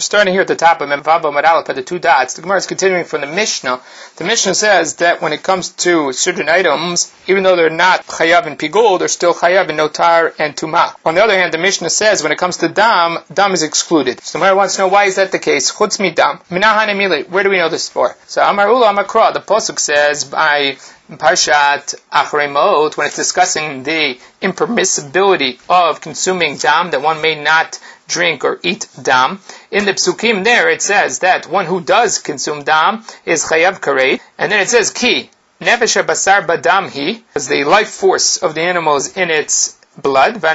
starting here at the top of Memvav Amud Aleph at the two dots. The Gemara is continuing from the Mishnah. The Mishnah says that when it comes to certain items, even though they're not chayav in pigul, they're still chayav in notar and tumah. On the other hand, the Mishnah says when it comes to dam is excluded. So the Gemara wants to know why is that the case? Chutz mi dam. Minahane mili. Where do we know this for? So Amar Ula Amar Kra. The pasuk says by Parshat Achrei Mot, when it's discussing the impermissibility of consuming dam, that one may not drink or eat dam. In the psukim there, it says that one who does consume dam is chayav karei, and then it says ki nefesh basar badam hi, because the life force of the animal is in its blood. And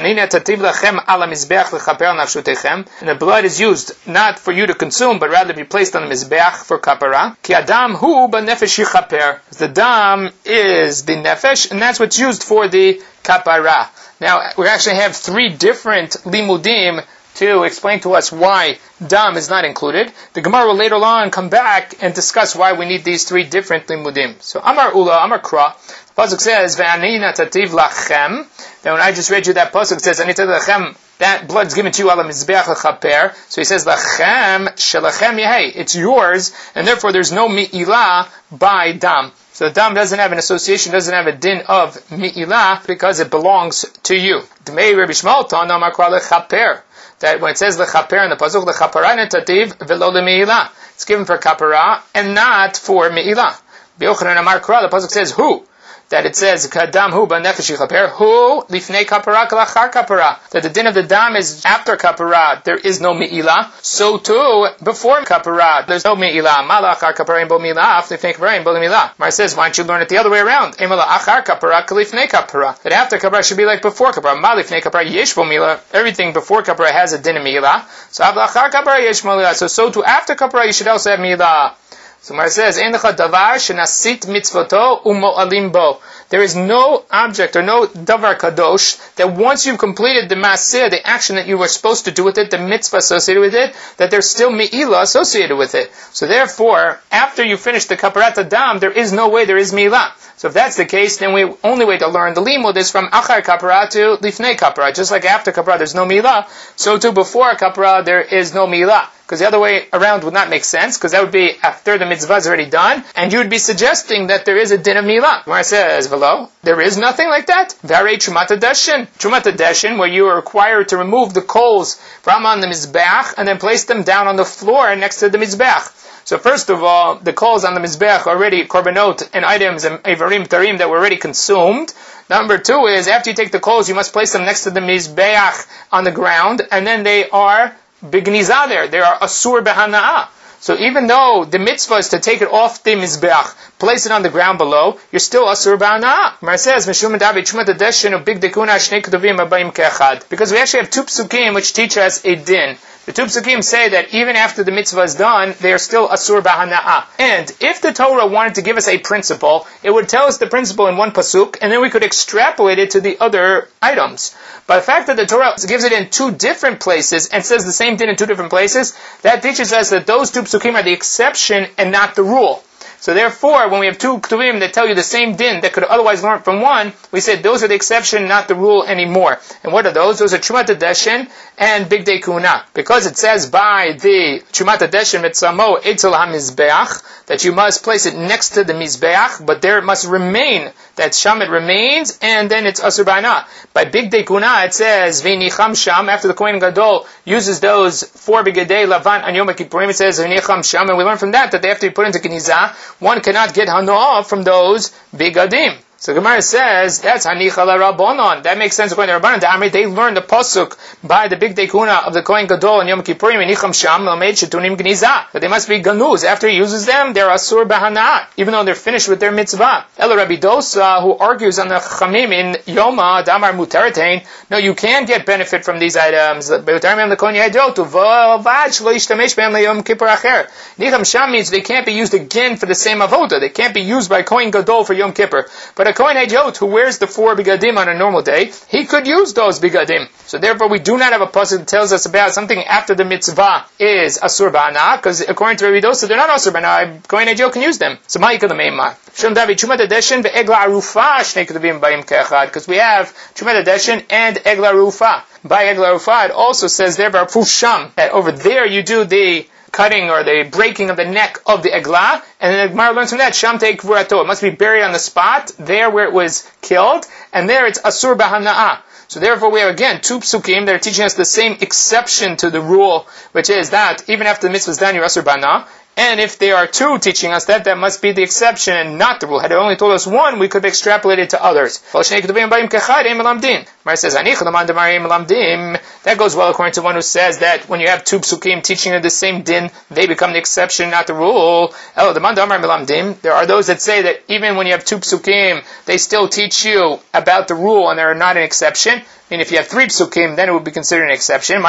the blood is used not for you to consume, but rather be placed on the mizbeach for kapara. Ki adam hu b'nefesh yichaper. The dam is the nefesh, and that's what's used for the kapara. Now, we actually have three different limudim to explain to us why dam is not included. The Gemara will later on come back and discuss why we need these three different limudim. So Amar Ula, Amar Kra, the pasuk says, Ve'ani natativ lachem. Then when I just read you that pasuk, it says, Ani natativ lachem, that blood is given to you ala mizbeach l'chaper. So he says, lachem shelachem yehei, it's yours, and therefore there's no mi'ilah by dam. So the dam doesn't have an association, doesn't have a din of mi'ilah, because it belongs to you. Dmei Rabbi Shmuel Tana Amar Kra lechaper. That when it says lechaper in the pasuk, lechapara netativ velo leme'ilah, it's given for kapara and not for me'ilah. B'yochanan Amar Kra, the pasuk says who? That it says kadam hu b'nefesh yichaper hu lifnei kapara kalachar kapara. That the din of the dam is after kapara, there is no me'ilah. So too before kapara, there's no me'ilah. Malachar kapara in bo me'ilah, lifnei kapara in bo me'ilah. Mar says, why don't you learn it the other way around? Emala achar kapara kalifnei kapara. That after kapara should be like before kapara. Malifnei kapara yesh bo me'ilah. Everything before kapara has a din of me'ilah. So avlachar kapara yesh bo me'ilah. So too after kapara you should also have me'ilah. So Mar says, there is no object or no davar kadosh that once you've completed the maseh, the action that you were supposed to do with it, the mitzvah associated with it, that there's still me'ilah associated with it. So therefore, after you finish the kaparat adam, there is no way there is me'ilah. So if that's the case, then the only way to learn the limud is from achar kapara to lifnei kapara. Just like after kapara there's no milah, so too before kapara there is no milah. Because the other way around would not make sense, because that would be after the mitzvah is already done, and you would be suggesting that there is a din of milah. Where it says, velo, there is nothing like that. Varei trumata deshin. Trumata deshin, where you are required to remove the coals from on the mizbeach, and then place them down on the floor next to the mizbeach. So first of all, the coals on the mizbeach are already korbanot and items and avarim tarim that were already consumed. Number two is, after you take the coals, you must place them next to the mizbeach on the ground, and then they are bigniza there. They are asur behana'ah. So even though the mitzvah is to take it off the mizbeach, place it on the ground below, you're still asur behana'ah. Mar says, because we actually have two psukim which teach us a din. The two psukim say that even after the mitzvah is done, they are still asur b'hana'ah. And if the Torah wanted to give us a principle, it would tell us the principle in one pasuk, and then we could extrapolate it to the other items. But the fact that the Torah gives it in two different places and says the same thing in two different places, that teaches us that those two psukim are the exception and not the rule. So therefore, when we have two ketuvim that tell you the same din that could otherwise learn from one, we said those are the exception, not the rule anymore. And what are those? Those are Trumat HaDeshen and Bigdei Kuna. Because it says by the Trumat HaDeshen Mitzamo Eitzel HaMizbeach, that you must place it next to the Mizbeach, but there it must remain, that Sham it remains, and then it's Asur B'Hana. By Bigdei Kuna it says, V'nicham Sham, after the Kohen Gadol uses those 4 Bigdei Lavan on Yom Kippurim, it says, V'nicham Sham, and we learn from that they have to be put into Genizah. One cannot get hanoah from those bigadim. So Gemara says, that's hanicha l'Rabbanon. That makes sense according to Rabbanon. They learned the pasuk by the Bigdei Kuna of the Kohen Gadol and Yom Kippurim, Nicham Sham, Lamed Shetunim Gnizah. But they must be ganuz. After he uses them, they're asur b'hana'ah, even though they're finished with their mitzvah. Ela Rabbi Dosa, who argues on the Chamim in Yoma, Damar Mutaratain, no, you can get benefit from these items. Nicham Sham means they can't be used again for the same avoda. They can't be used by Kohen Gadol for Yom Kippur. But But a Kohen Hediot who wears the 4 bigadim on a normal day, he could use those bigadim. So therefore we do not have a pasuk that tells us about something after the mitzvah is asur ba'ana, because according to Rabbi Dosa, they're not asur ba'ana. Kohen Hediot can use them. So ma'ika the meimar. Shem David Chumat Adeshin ve'egla arufa shnei ketuvim ba'im ke'echad, because we have Chumat Adeshin and egla arufa. By egla arufa, it also says there Barpuf Sham, that over there you do the cutting or the breaking of the neck of the eglah, and then the Gemara learns from that Sham Teik Vurato. It must be buried on the spot there where it was killed, and there it's asur b'hana'ah. So therefore we have again 2 psukim that are teaching us the same exception to the rule, which is that even after the mitzvah is done, you're asur b'hana'ah. And if there are 2 teaching us that, that must be the exception and not the rule. Had it only told us 1, we could have extrapolated to others. Mar says, that goes well according to one who says that when you have 2 psukim teaching you the same din, they become the exception, not the rule. There are those that say that even when you have 2 psukim, they still teach you about the rule and they're not an exception. I mean, if you have 3 psukim, then it would be considered an exception.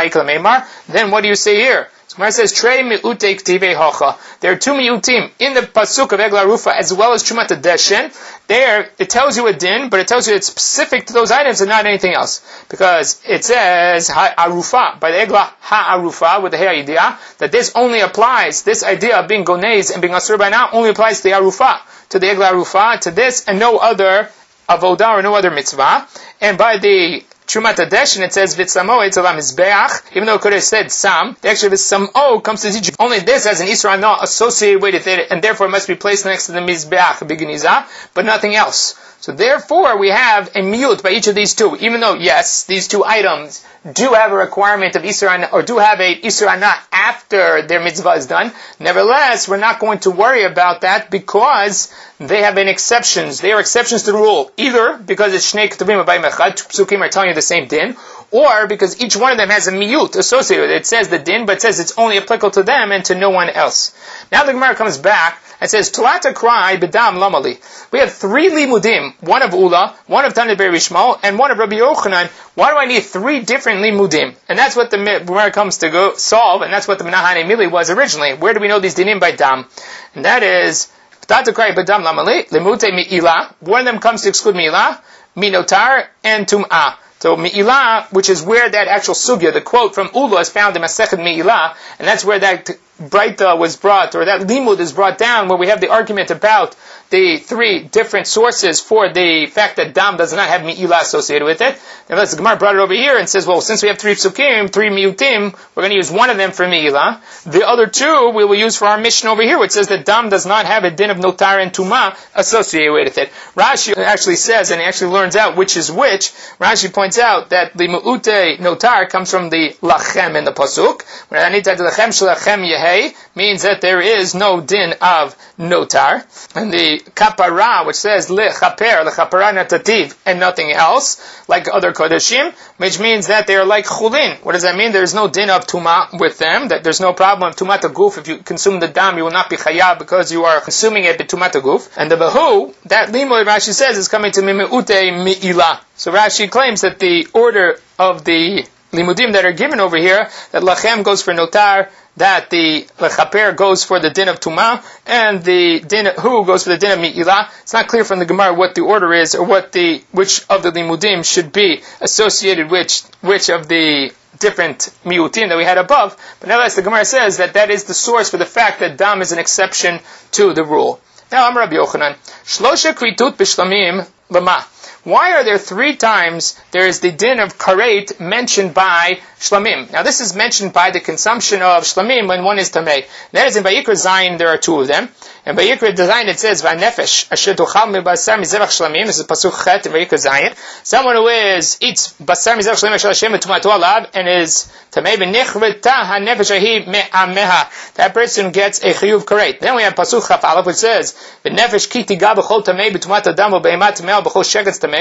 Then what do you say here? So Gemara says, Trei mi'utei k'tivei hacha. There are 2 mi'utim in the pasuk of Egla Arufa as well as Chumat Adeshin. There, it tells you a din, but it tells you it's specific to those items and not anything else. Because it says, Ha'arufa, by the Egla Ha'arufa, with the Ha'idiyah, that this only applies, this idea of being gonez and being asur by now only applies to the Arufa, to the Egla Arufa, to this, and no other avodah or no other mitzvah. And by the Chumat Adeshin, it says V'tzamo etzalam mizbeach, even though it could have said Sam, actually V'tzamo comes to teach you only this has an Isra Anah associated with it, and therefore it must be placed next to the mizbeach, bigeniza, but nothing else. So therefore we have a miyut by each of these 2, even though yes, these 2 items do have a requirement of Isra Anah, or do have a Isra Anah after their mitzvah is done. Nevertheless, we're not going to worry about that because they have been exceptions. They are exceptions to the rule, either because it's Shnei Ketuvim Abayim Echad, 2 psukim are telling you the same din, or because each one of them has a miyut associated with it. It says the din, but it says it's only applicable to them and to no one else. Now the Gemara comes back and says, Tulata Krai B'dam Lamali. We have 3 limudim, one of Ula, one of Tanit Beri Shmuel, and one of Rabbi Yochanan. Why do I need 3 different limudim? And that's what the Gemara comes to go solve, and that's what the Menachane Mili was originally. Where do we know these dinim by dam? And that is, Tulata Krai B'dam Lamali, Limute Mi'ila. One of them comes to exclude Mi'ila, Minotar, and Tum'ah. So Mi'ilah, which is where that actual sugya, the quote from Ula, is found in Masechet Mi'ilah, and that's where that Braita was brought, or that limud is brought down, where we have the argument about the 3 different sources for the fact that dam does not have mi'ilah associated with it. And the Gemara brought it over here and says, well, since we have 3 psukim, 3 miutim, we're going to use one of them for mi'ilah. The other 2 we will use for our mission over here, which says that dam does not have a din of notar and tuma associated with it. Rashi actually says, and he actually learns out which is which. Rashi points out that the mu'ute notar comes from the lachem in the pasuk. When I need to lachem shlachem yehe means that there is no din of notar. And the kapara, which says lechaper natativ, and nothing else, like other kodeshim, which means that they are like chulin. What does that mean? There is no din of tuma with them, that there's no problem of tumat aguf. If you consume the dam, you will not be chayav because you are consuming it b'tumat aguf. And the bahu, that limud Rashi says is coming to mi'ute mi'ilah. So Rashi claims that the order of the limudim that are given over here, that lachem goes for notar, that the lechaper goes for the din of tuma, and the din hu goes for the din of mi'ilah. It's not clear from the Gemara what the order is, or which of the limudim should be associated which of the different miutim that we had above. But nevertheless, the Gemara says that is the source for the fact that dam is an exception to the rule. Now, I'm Rabbi Yochanan. Shlosha kritut b'shlamim lama. Why are there 3 times there is the din of karet mentioned by shlamim? Now this is mentioned by the consumption of shlamim when one is tamei. That is in Vayikra Zayin, there are 2 of them. In Vayikra Zayin it says, V'nefesh asher tochal mibasar mizevach shlamim. This is pasuk chet in Vayikra Zayin. Someone who eats basar mizevach shlamim shel Hashem etumato alav and is tamei v'nichveta hanefesh ahi me'ameha. That person gets a chiyuv karet. Then we have pasuk chaf alav which says, V'nefesh ki tiga b'chol tamei b'tumat adam v'beimat tamei b'chol shegetz tamei.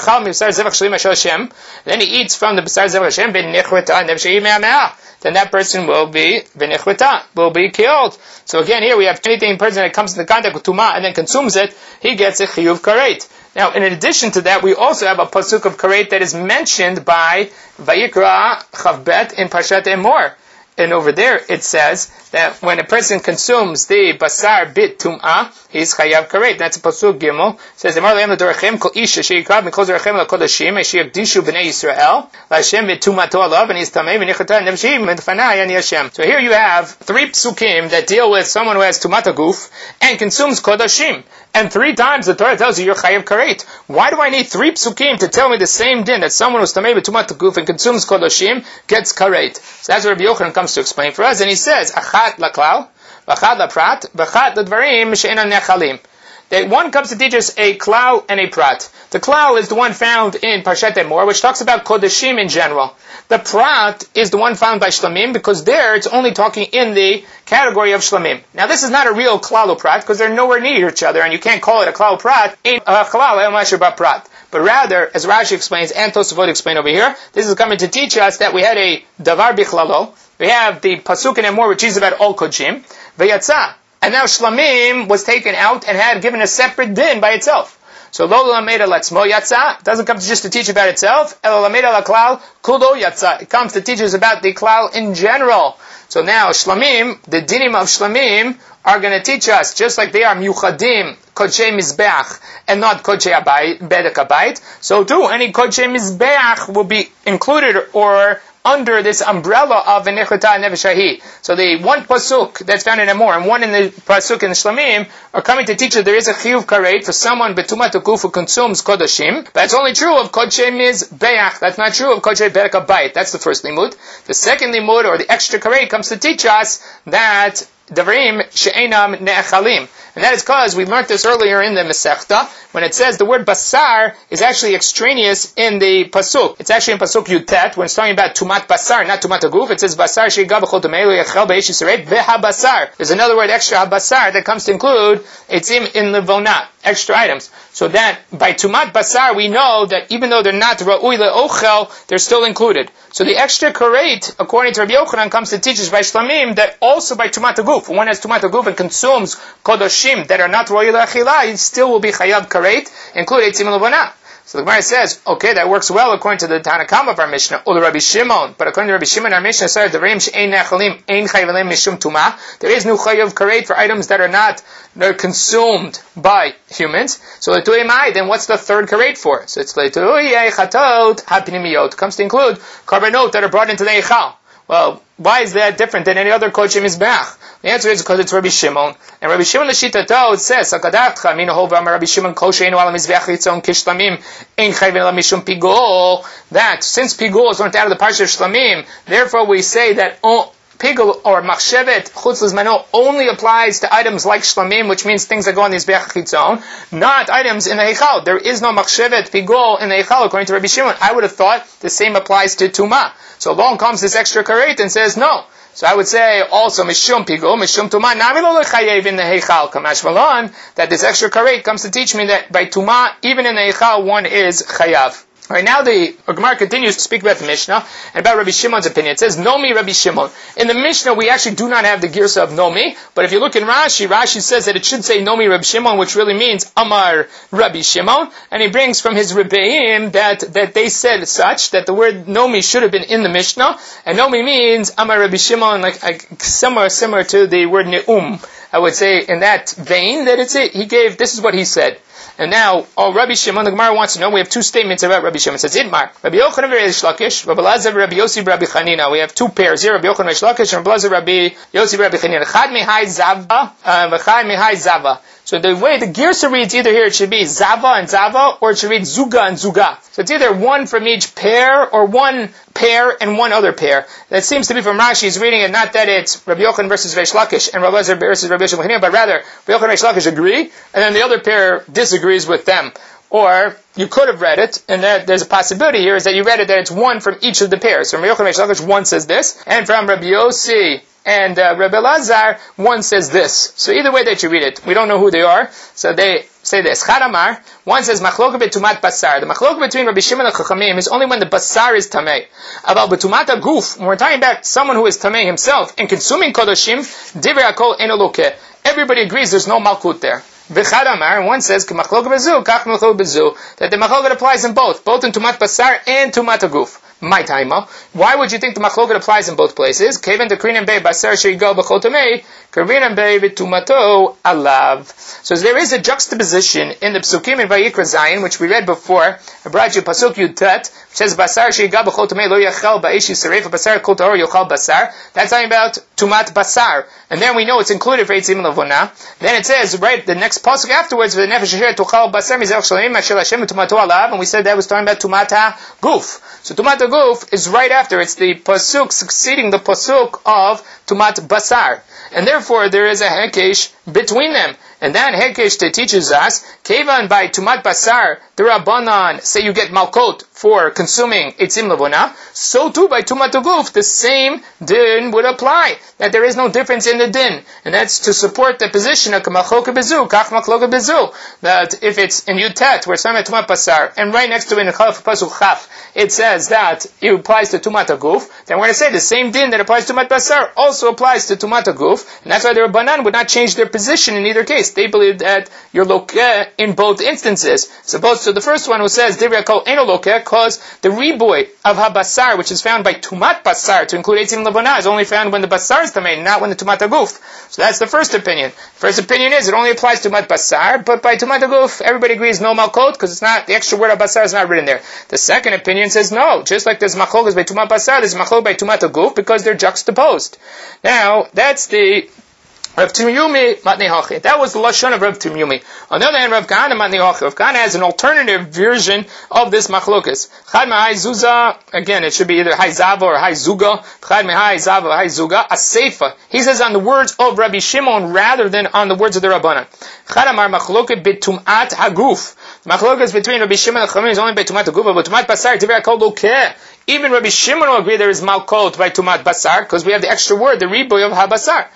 Then he eats from the Basar Zevach Hashem, then that person will be killed. So again, here we have anything person that comes into contact with Tumah and then consumes it, he gets a Chiyuv Karet. Now, in addition to that, we also have a pasuk of Karet that is mentioned by Vayikra Chavbet in Parshat Emor. And over there it says that when a person consumes the basar bit tum'ah, he's chayav karet. That's pasuk gimel. It says, "Emar le'em l'dorachem kol isha she'yikav mikol dorachem l'kodashim she'yakdishu b'nei Yisrael l'Hashem v'tumato alav and he's tamei v'nichata nevshim v'fanai ani Hashem." So here you have 3 psukim that deal with someone who has tumat guf and consumes kodashim. And 3 times the Torah tells you you're chayav karet. Why do I need 3 psukim to tell me the same din that someone who's tamei v'tumat guf and consumes kodashim gets karet? So that's what Rabbi Yochanan comes to explain for us, and he says, "Achat laklal, v'achat laprat, v'achat ladvarim she'enan nechalim." That one comes to teach us a klal and a prat. The klal is the one found in Parshat Emor, which talks about kodashim in general. The prat is the one found by Shlamim, because there it's only talking in the category of Shlamim. Now this is not a real klal or prat, because they're nowhere near each other, and you can't call it a klal or prat in klal el masher ba prat. But rather, as Rashi explains, and Tosafot explain over here, this is coming to teach us that we had a davar bichlalo. We have the pasuk in Emor, which is about all kodshim, v'yatza. And now Shlamim was taken out and had given a separate din by itself. So lo lameda latzmo yatza doesn't come just to teach about itself. El lameda laklal kulo yatza. It comes to teach us about the klal in general. So now Shlamim, the dinim of Shlamim, are going to teach us, just like they are miuchadim, kodshei mizbeach, and not kodshei bedek habayit, so too any kodshei mizbeach will be included or under this umbrella of v'nechata nefesh. So the one pasuk that's found in Emor and one in the pasuk in Shlamim are coming to teach that there is a chiyuv karet for someone betumat guf who consumes kodashim. That's only true of kodshei mizbeach. That's not true of kodshei bedek habayit. That's the first limud. The second limud, or the extra karet, comes to teach us that Davrim she'enam ne'achalim. And that is because we learned this earlier in the Masechta, when it says the word basar is actually extraneous in the pasuk. It's actually in pasuk Yutet, when it's talking about tumat basar, not tumat aguf. It says basar she'gav b'chol tomei yachel b'eish yisrael v'habasar. There's another word extra, habasar, that comes to include etzim in levona, extra items. So that by tumat basar we know that even though they're not ra'ui le'ochel, they're still included. So the extra karet, according to Rabbi Yochanan, comes to teach us by Shlamim that also by tumat aguf, when one has tumat aguf and consumes kodashim that are not ra'ui le'achila, it still will be chayav karet, including etzim and levona. So the Gemara says, okay, that works well according to the Tanakam of our Mishnah, or the Rabbi Shimon. But according to Rabbi Shimon, our Mishnah says, there is no chayav karet for items that are not consumed by humans. So then what's the third karet for? So it's chatot comes to include karbanot that are brought into the eichal. Well, why is that different than any other kodshei mizbeach? The answer is because it's Rabbi Shimon. And Rabbi Shimon l'shitato, it says, "Akadatcha min hova Rabbi Shimon kol she'enu ala mizbeach yitzon kishlamim ein chayvin la mishum pigol." That since pigol is learned out of the parsha of Shlamim, therefore we say that pigol or machshevet chutz lizmano only applies to items like shlamim, which means things that go on the mizbeach chitzon, not items in the eichal. There is no machshevet pigol in the eichal according to Rabbi Shimon. I would have thought the same applies to tuma. So along comes this extra karet and says no. So I would say also mishum pigul, mishum tuma, nami lo lechayev in the heichal kamash malon, that this extra karet comes to teach me that by tuma, even in the heichal, one is chayav. Alright, now the Gemara continues to speak about the Mishnah and about Rabbi Shimon's opinion. It says, Nomi Rabbi Shimon. In the Mishnah, we actually do not have the girsa of Nomi, but if you look in Rashi, Rashi says that it should say Nomi Rabbi Shimon, which really means Amar Rabbi Shimon, and he brings from his Rebbeim that they said such, that the word Nomi should have been in the Mishnah, and Nomi means Amar Rabbi Shimon, like similar to the word Ne'um. I would say in that vein that this is what he said. And now, Rabbi Shimon, the Gemara wants to know, we have 2 statements about Rabbi Shimon. It says, Idmar, Rabbi Yochanan Reish Lakish, Rabbi Lazar, Rabbi Yossi, Rabbi Chanina. We have 2 pairs here, Rabbi Yochanan Reish Lakish, and Rabbi Lazar, Rabbi Yossi, Rabbi Chanina. Chad mihai zava, v'chad mihai zava. So the way the Girsa reads, either here it should be Zava and Zava, or it should read Zuga and Zuga. So it's either one from each pair, or one pair and one other pair. That seems to be from Rashi. He's reading it not that it's Rabbi Yochanan versus Reish Lakish and Rabbi Lazar versus Rabbi Yossi Chanina, but rather Rabbi Yochanan and Reish Lakish agree, and then the other pair disagrees with them. Or you could have read it, and there's a possibility here is that you read it that it's one from each of the pairs. So Rabbi Yochanan and Reish Lakish, one says this, and from Rabbi Yossi and Rabbi Lazar, one says this. So either way that you read it, we don't know who they are. So they say this. Chadamar, one says machloka betumat basar. The machloka between Rabbi Shimon and Chachamim is only when the basar is tamei. About betumat aguf, when we're talking about someone who is tamei himself and consuming kodashim, divrei hakol eno lokeh. Everybody agrees there's no malkut there. V'chadamar, and one says that the machloka applies in both in tumat basar and tumat aguf. My taima. Why would you think the machloket applies in both places? Kevan de krinan be basar sheigal b'chotamei, krinan be v'tumato alav. So there is a juxtaposition in the psukim in Vayikra Zayin, which we read before. I brought you pasuk Yud Tet, which says basar sheigal b'chotamei lo yachal ba'ish yisarei basar kol tahor yochal basar. That's talking about tumat basar, and then we know it's included for eitzim lavona. Then it says right the next pasuk afterwards, v'nefesh asher tuchal basar mizrach shalim asher Hashem tumato alav, and we said that was talking about tumata guf. So Tumat Guf is right after. It's the pasuk succeeding the pasuk of Tumat Basar. And therefore there is a hekesh between them. And that hekesh that teaches us, Kevan by Tumat Basar, the Rabbanan say you get Malkot for consuming Eitzim Levona, so too by Tumat Guf, the same din would apply. That there is no difference in the din. And that's to support the position of Kamachloka Bezu, Kach Machloka Bezu. That if it's in Yutet, where it's talking about Tumat Basar, and right next to it in Chalaf Pasuk Chaf, it says that it applies to Tumat Guf, then we're going to say the same din that applies to Tumat Basar also applies to Tumat Guf, and that's why the Rabbanan would not change their position in either case. They believe that you're lokeh in both instances. As opposed to the first one who says, Divrei Kol Eino Lokeh, because the riboy of HaBasar, which is found by Tumat Basar, to include Eitzim Levona, is only found when the Basar is Tamei, not when the Tumat Guf. So that's the first opinion. First opinion is, it only applies to Tumat Basar, but by Tumat Guf, everybody agrees no Malkot, because it's not, the extra word of Basar is not written there. The second opinion says no, just like there's Machlokas by Tumat Basar, there's Machlok by Tumat Guf, because they're juxtaposed. Now, that's the Rav Tumyumi Matnei Hachi. That was the lashon of Rav Tumyumi. On the other hand, Rav Kahana Matnei Hachi. Rav Kahana has an alternative version of this machlokas. Chad mehai zuza. Again, it should be either hai zava or hai zuga. Chad mehai zava hai zuga. A seifa. He says on the words of Rabbi Shimon rather than on the words of the Rabbanan. Chad amar machloket betumat haguf. Machlokas between Rabbi Shimon and Chachamim is only betumat haguf, but betumat basar tivei kol lokeh. Even Rabbi Shimon will agree there is malkot by tumat basar, because we have the extra word, the riboy of habasar.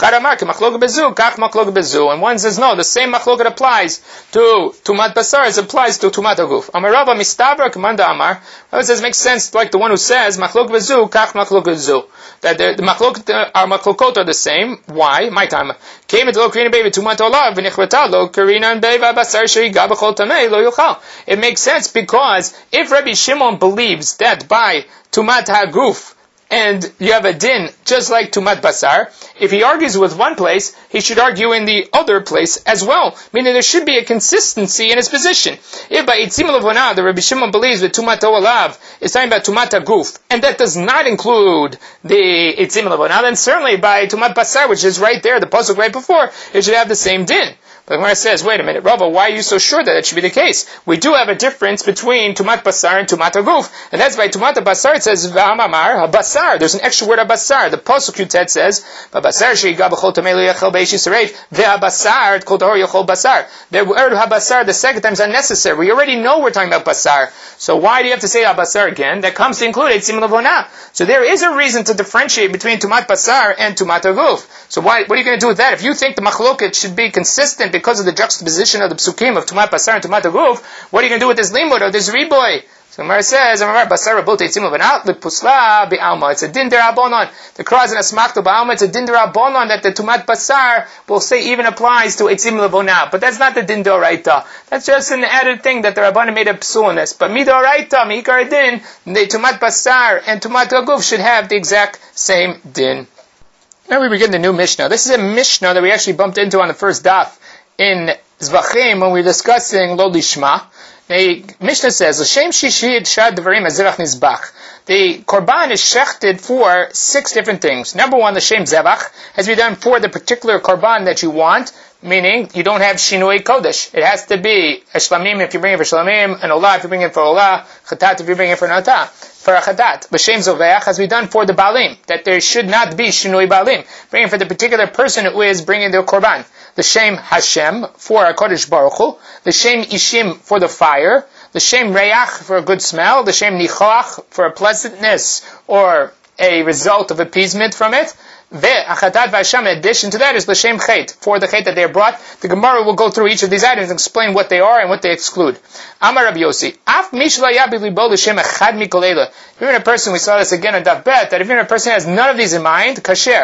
And one says no, the same machloket applies to tumat basar as applies to tumat aguf. Amar Rava mistabra k'manda amar. Rava says makes sense like the one who says machlok bezu kach machlok bezu. That the machlokot our machlokot are the same. Why? My time. Came it lo karina baby tumat olav v'nichvata lo karina beva basar sheiga b'chol tamei lo yuchal. It makes sense because if Rabbi Shimon believes that by Tumat HaGuf, and you have a din just like Tumat Basar, if he argues with one place, he should argue in the other place as well. Meaning there should be a consistency in his position. If by Eitzim Levona, the Rabbi Shimon believes that Tumat Olav is talking about Tumat HaGuf, and that does not include the Eitzim Levona, then certainly by Tumat Basar, which is right there, the pasuk right before, it should have the same din. But the Gemara says, wait a minute, Rava, why are you so sure that it should be the case? We do have a difference between Tumat Basar and Tumat HaGuf. And that's by Tumat Basar it says, V'amamar HaBasar. There's an extra word HaBasar. The Pasuk Yutet says, V'abasar she'yiga b'chol tamei lo yachal b'eish yisarei, V'abasar kol tahor yochol basar. The word HaBasar the second time is unnecessary. We already know we're talking about Basar. So why do you have to say HaBasar again? That comes to include Eitzim Levona. So there is a reason to differentiate between Tumat Basar and Tumat HaGuf. So what are you going to do with that? If you think the machloket should be consistent because of the juxtaposition of the psukim of Tumat Basar and Tumat HaGuf, what are you going to do with this limud or this riboy? So Gemara says, Basar rabot eitzim levanat lepusla be'alma. It's a din derabonon. The Kras and Asmachto be'alma. It's a din derabonon that the Tumat Basar will say even applies to eitzim levona. But that's not the din doraita. That's just an added thing that the Rabbanan made a psul on this. But midoraita, miikar din, the Tumat Basar and Tumat HaGuf should have the exact same din. Now we begin the new Mishnah. This is a Mishnah that we actually bumped into on the first daf in Zvachim when we were discussing Lo Lishma. The Mishnah says, L'shem shishid shad dvarim azirach nizbach. The korban is shechted for 6 different things. Number 1, the shem zevach has to be done for the particular korban that you want, meaning you don't have shinui kodesh. It has to be a shlamim if you bring it for shlamim, an olah if you bring it for olah, chatat if you bring it for nata. For a chatat, b'shem zoveach has to be done for the balim, that there should not be shinui balim. Bring it for the particular person who is bringing the korban. The Shem Hashem for a Kodesh Baruch Hu, the Shem Ishim for the fire, the Shem Reach for a good smell, the Shem Nichoach for a pleasantness or a result of appeasement from it. Ve'achatat v'Hashem, in addition to that, is the Shem Chet, for the Chet that they are brought. The Gemara will go through each of these items and explain what they are and what they exclude. Amar Rabbi Yossi, Af mishla yabi libo l'Shem echad mikolela. If you're in a person, we saw this again in Daf Bet, that if you're in a person who has none of these in mind, kasher.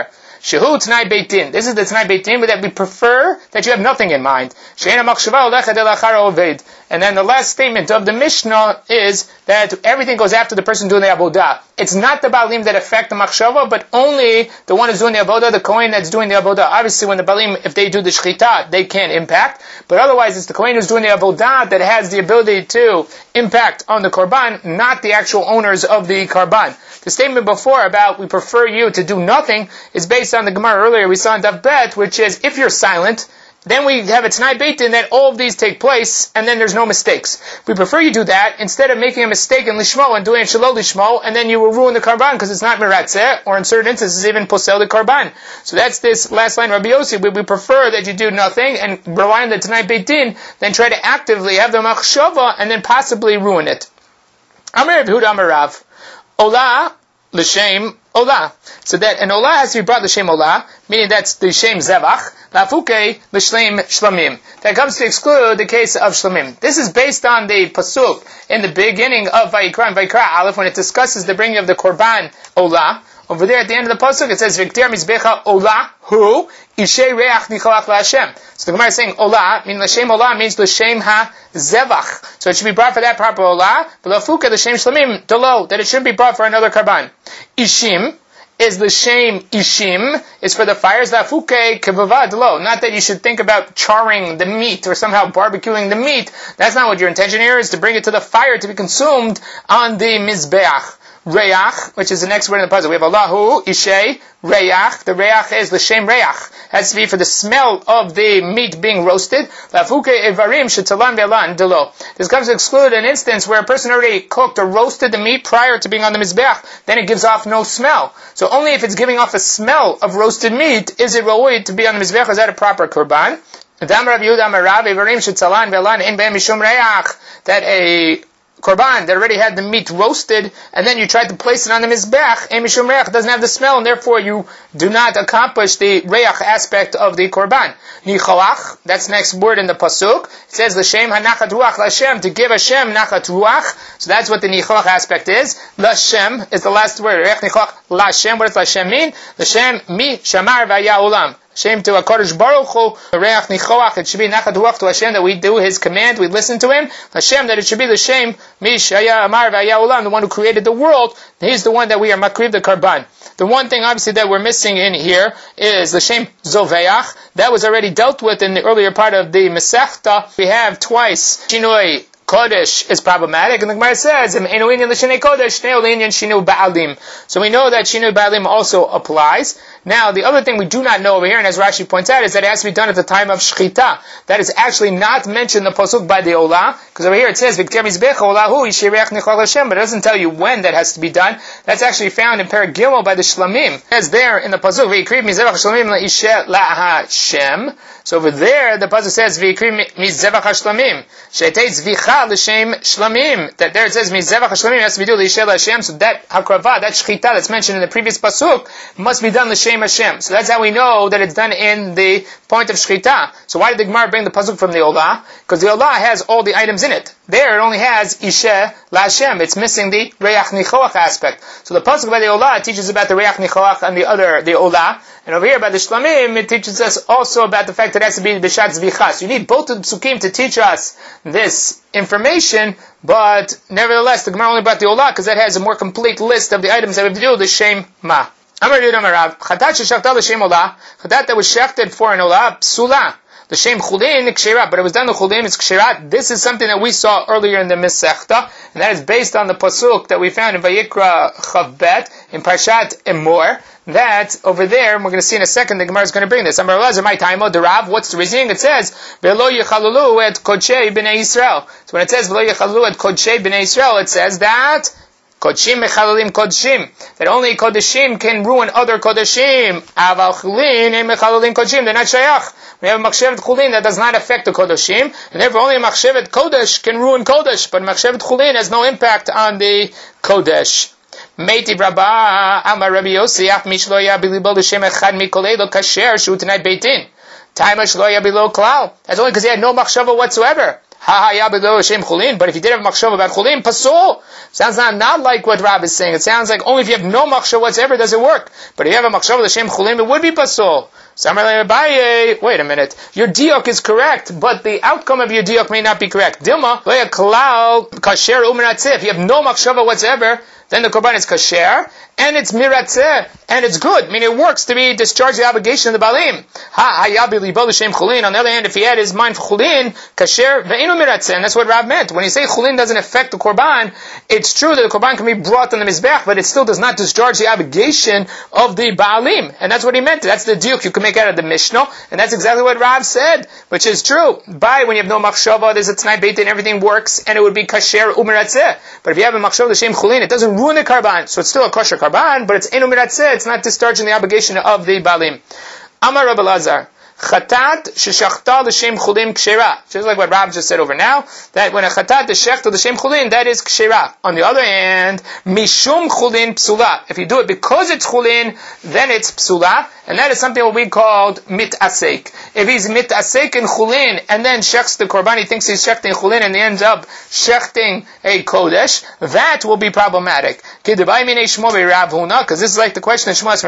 Shehu T'nai Beit Din. This is the T'nai Beit Din, but that we prefer that you have nothing in mind. She'ena machshava olecha delachar oved. And then the last statement of the Mishnah is that everything goes after the person doing the avodah. It's not the balim that affect the machshava, but only the one who's doing the avodah, the kohen that's doing the avodah. Obviously, when the balim, if they do the shechita, they can't impact. But otherwise, it's the kohen who's doing the avodah that has the ability to impact on the korban, not the actual owners of the korban. The statement before about we prefer you to do nothing is based on the Gemara earlier we saw in Daf Bet, which is if you're silent, then we have a T'nai Beit Din that all of these take place, and then there's no mistakes. We prefer you do that instead of making a mistake in Lishmo and doing it Shalol Lishmo, and then you will ruin the Karban because it's not Meratzeh, or in certain instances even Posel the Karban. So that's this last line of Rabbi Yossi. We prefer that you do nothing and rely on the T'nai Beit Din, then try to actively have the Machshava and then possibly ruin it. Amar Rabbi Yehuda Amar Rav. Ola, l'shem, ola. So that an ola has to be brought l'shem ola, meaning that's the shem zevach, lafuke l'shem shlamim. That comes to exclude the case of shlamim. This is based on the pasuk in the beginning of Vayikra and Vayikra Aleph when it discusses the bringing of the korban ola. Over there at the end of the pasuk it says Viktir mizbecha ola hu ishay reach nichalach laHashem. So the Gemara is saying ola, meaning l'shem ola means l'shem ha zevach. So it should be brought for that proper ola, but lafuka l'shem shlamim delo, that it should be brought for another karban. Ishim is l'shem ishim, is for the fires, lafuke kevava delo. Not that you should think about charring the meat or somehow barbecuing the meat. That's not what your intention here is, to bring it to the fire to be consumed on the mizbeach. Reach, which is the next word in the puzzle. We have Allahu, Ishay, Reach. The Reach is the Shem Reach. Has to be for the smell of the meat being roasted. Lafuke Evarim Shetalan Velan Delo. This comes to exclude an instance where a person already cooked or roasted the meat prior to being on the Mizbeach. Then it gives off no smell. So only if it's giving off a smell of roasted meat is it ro'ui to be on the Mizbeach. Is that a proper Kurban? That a korban that already had the meat roasted, and then you tried to place it on the mizbeach, emishum reach, doesn't have the smell, and therefore you do not accomplish the reach aspect of the korban. Nichalach, that's the next word in the pasuk. It says l'shem hanachat ruach l'Hashem, to give Hashem nachat ruach. So that's what the nichalach aspect is. L'Hashem is the last word. Reich nichalach l'Hashem. What does l'Hashem mean? L'Hashem mi shamar v'aya olam. Hashem to HaKadosh Baruch Hu, Reach Nichoach, it should be Nachat Ruach to Hashem that we do His command, we listen to Him. Hashem, that it should be the Shem, Mish, Haya, Amar, Vaya Olam, the one who created the world. He's the one that we are Makriv the Karban. The one thing obviously that we're missing in here is the Shem Zoveach. That was already dealt with in the earlier part of the Masechta. We have twice Shinoi Kodesh is problematic, and the Gemara says, so we know that Shinu Ba'alim also applies. Now, the other thing we do not know over here, and as Rashi points out, is that it has to be done at the time of Shechita. That is actually not mentioned in the Pasuk by the Olah, because over here it says, but it doesn't tell you when that has to be done. That's actually found in Perek Gimel by the Shlamim. As there in the Pasuk, so over there, the Pasuk says, that there it says, has to be done l'Ishel Hashem, so that Hakrava, that Shechita that's mentioned in the previous Pasuk, must be done l'Shem Hashem. So that's how we know that it's done in the point of Shechita. So why did the Gemara bring the Pasuk from the Olah? Because the Olah has all the items in it. There it only has Ishe LaHashem. It's missing the Reach Nichoach aspect. So the Pasuk by the Olah teaches about the Reach Nichoach and the Olah. And over here by the Shlamim, it teaches us also about the fact that it has to be B'shat Zvicha. So you need both of the Psukim to teach us this information, but nevertheless, the Gemara only brought the Olah because that has a more complete list of the items that we have to do with the Shem Ma. Amar Yud Amar Rav, Chatat sheshachta l'Shem Olah, Chatat that was shechted for an Olah, Psula. The Shem Chulin, Ksherat, but it was done the Chulin, it's Ksherat. This is something that we saw earlier in the Masechta, and that is based on the Pasuk that we found in Vayikra Chav Bet, in Parshat Emor, that over there, we're going to see in a second, the Gemara is going to bring this. Amar Elazar, my time, the Rav, what's the reasoning? It says, V'lo yechalulu et kodshei b'nei Yisrael. So when it says, V'lo yechalulu et kodshei b'nei Yisrael, it says that, Kodshim mechalalim kodshim. That only kodeshim can ruin other kodeshim. Aval chulin em mechalalim kodshim. They're not shayach. We have a machshevet chulin that does not affect the kodeshim, and therefore only a machshevet kodesh can ruin kodesh. But machshevet chulin has no impact on the kodesh. Meiti Rabba Amar Rabbi Yossi Ach Mishlo Yabilibo L'Shem Echad Mikolei Lo Kasher Shu T'nai Beit Din. Time Shlo Yabilo Klal. That's only because he had no machshava whatsoever. But if you did have machshava about chulin, pasul. Sounds not like what Rab is saying. It sounds like only if you have no machshava whatsoever does it work. But if you have a machshava l'shem chulin, it would be pasul. Wait a minute. Your diok is correct, but the outcome of your diok may not be correct. Dilma, kasher umeratzeh. If you have no machshava whatsoever, then the korban is kasher, and it's miratzeh, and it's good. I mean, it works to be discharge the obligation of the balim. On the other hand, if he had his mind for chulin, kasher ve'inu miratzeh, and that's what Rav meant. When you say chulin doesn't affect the korban, it's true that the korban can be brought on the mizbech, but it still does not discharge the obligation of the balim. And that's what he meant. That's the diuk you can make out of the Mishnah, and that's exactly what Rav said, which is true. When you have no machshava, there's a t'nai beit, and everything works, and it would be kasher umiratzeh. But if you have a machshava l'shem chulin, it doesn't ruin the karban, so it's still a kosher karban, but it's enu miratzeh, it's not discharging the obligation of the balim. Amar Rabbi Lazar, chatat sheshachta l'shem chulin kshera. Just like what Rab just said over now, that when a chatat is shechta l'shem chulin, that is kshera. On the other hand, mishum chulin psula. If you do it because it's chulin, then it's psula, and that is something what we called mitasek. If he's mitasek in chulin, and then shechs the korban, he thinks he's shechting chulin, and he ends up shechting a kodesh, that will be problematic. Because this is like the question of Shmuel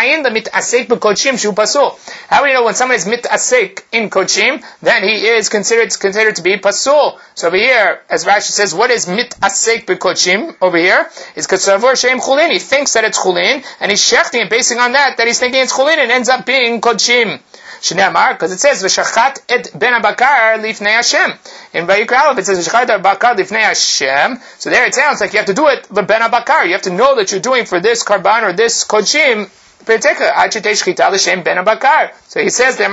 Esrei. How do you know when someone is mitasek in kochim, then he is considered to be pasul? So over here, as Rashi says, what is mitasek b'kochim? Over here is kasavur sheim chulin. He thinks that it's chulin, and he's shechting it, basing on that he's thinking it's chulin, and ends up being kochim. Shnei because it says v'shachat et ben abakar lifnei Hashem. In Vayikra it says v'shachat et bakar lifnei Hashem. So there it sounds like you have to do it ben abakar. You have to know that you're doing for this karban or this kochim. So he says there,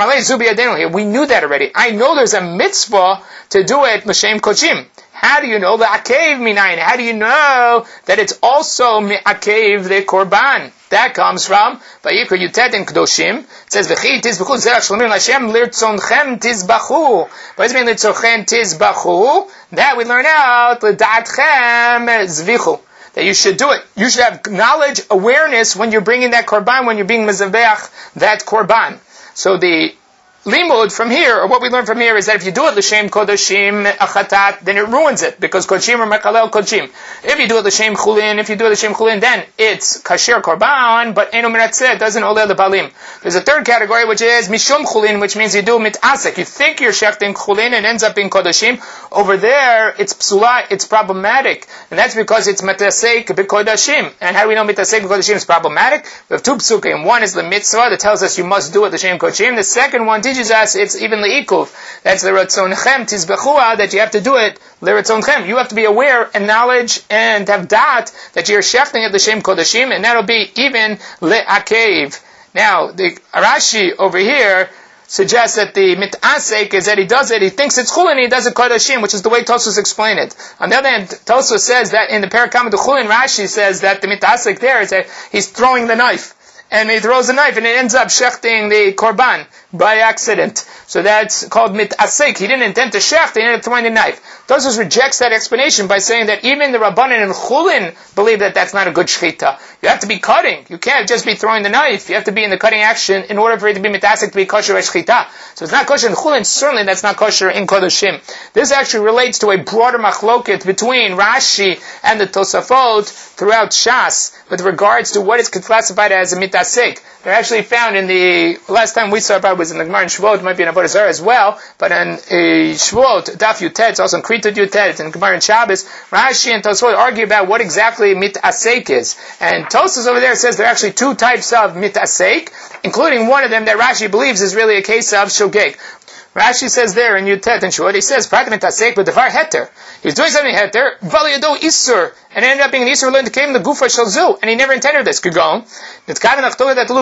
we knew that already. I know there's a mitzvah to do it l'shem kochim. How do you know the akev minayin? How do you know that it's also akev the korban? That comes from Vayikra Yutet in Kedoshim. It says v'chi tizbachu zerach shlomim l'Hashem lirtzonchem tizbachu. What does it mean lirtzonchem tizbachu? That we learn out l'datchem zvichu. That you should do it. You should have knowledge, awareness when you're bringing that korban, when you're being mezaveach that korban. So the limud from here, or what we learn from here, is that if you do it l'shem kodashim achatat, then it ruins it, because kodashim are mekalel kodashim. If you do it l'shem chulin, then it's kasher korban, but enu meratzeh, it doesn't oleh the balim. There's a third category, which is mishum chulin, which means you do mitasek. You think you're shechting chulin, and ends up being kodashim. Over there, it's psula, it's problematic. And that's because it's mitasek b'kodashim. And how do we know mitasek b'kodashim is problematic? We have two psukim. One is the mitzvah that tells us you must do it l'shem kodashim. The second one teaches us it's even the ikuv. That's the ratzonechem tizbechua, that you have to do it l'ratzonechem. You have to be aware and knowledge and have dat that you're shechting at l'shem kodashim, and that'll be even le'akev. Now, the Rashi over here suggests that the mitasek is that he does it, he thinks it's chulin, he does it kodashim, which is the way Tosfos explained it. On the other hand, Tosfos says that in the parakam of the chulin, Rashi says that the mitasek there is that he's throwing the knife. And he throws the knife and it ends up shechting the korban by accident. So that's called mitasek. He didn't intend to shecht, he ended up throwing the knife. Tosfos rejects that explanation by saying that even the Rabbanan and Chulin believe that that's not a good shechita. You have to be cutting. You can't just be throwing the knife. You have to be in the cutting action in order for it to be mitasek to be kosher as shechita. So it's not kosher in Chulin, certainly that's not kosher in Kodashim. This actually relates to a broader machloket between Rashi and the Tosafot throughout Shas with regards to what is classified as a mitasek. They're actually found in the, last time we saw about was in the Gemara in Shvot, it might be in Avodah Zarah as well, but in Shvot, Daf Yutet, it's also in Kritot Yutet, it's in Gemara and Shabbos, Rashi and Tosfot argue about what exactly mitasek is. And Tosfos over there says there are actually two types of mitasek, including one of them that Rashi believes is really a case of shogeg. Rashi says there in Yutet and Shvot, he says, Prat mitasek with the var heter. He was doing something heter, val yado isur, and it ended up being an isur that came the gufa shalzu, and he never intended this. Could go on. He intends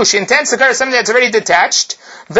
to cut something that's already detached. He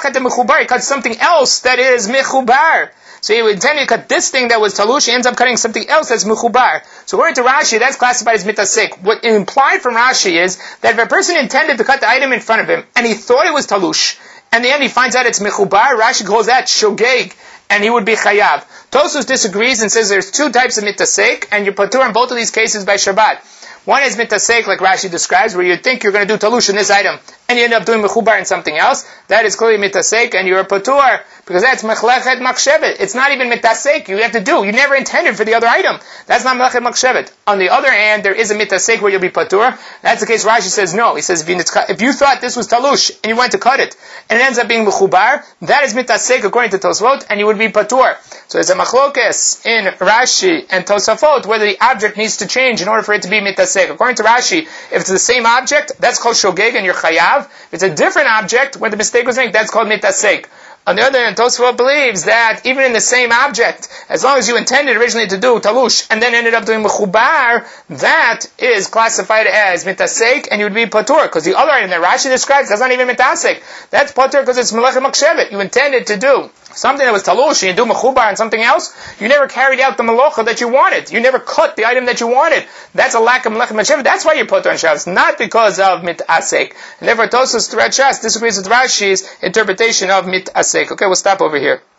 cuts something else that is mechubar. So he intended to cut this thing that was talush, he ends up cutting something else that's mechubar. So according to Rashi, that's classified as mitasek. What implied from Rashi is that if a person intended to cut the item in front of him, and he thought it was talush, and in the end he finds out it's mechubar, Rashi calls that shogeg, and he would be chayav. Tosfos disagrees and says there's two types of mitasek, and you're patur in both of these cases by Shabbat. One is mitasek, like Rashi describes, where you think you're going to do talush in this item, and you end up doing mechubar in something else, that is clearly mitasek, and you're a patur, because that's mechlechet makshevet. It's not even mitasek, you have to do. You never intended for the other item. That's not mechlechet makshevet. On the other hand, there is a mitasek where you'll be patur. That's the case Rashi says no. He says, if you thought this was talush, and you went to cut it, and it ends up being mechubar, that is mitasek according to Tosafot, and you would be patur. So there's a machlokes in Rashi and Tosafot whether the object needs to change in order for it to be mitasek. According to Rashi, if it's the same object, that's called shogeg and you're chayav. If it's a different object where the mistake was made, that's called mitasek. On the other hand, Tosafot believes that even in the same object, as long as you intended originally to do talush and then ended up doing mechubar, that is classified as mitasek and you would be patur. Because the other item that Rashi describes, that's not even mitasek. That's patur because it's melechet makshevet. You intended to do something that was talush, and you do mechubar on something else, you never carried out the melacha that you wanted. You never cut the item that you wanted. That's a lack of melechet makshevet. That's why you're patur on Shabbos, not because of mitasek. And therefore, Tosafos throughout Shas disagrees with Rashi's interpretation of mitasek. Okay, we'll stop over here.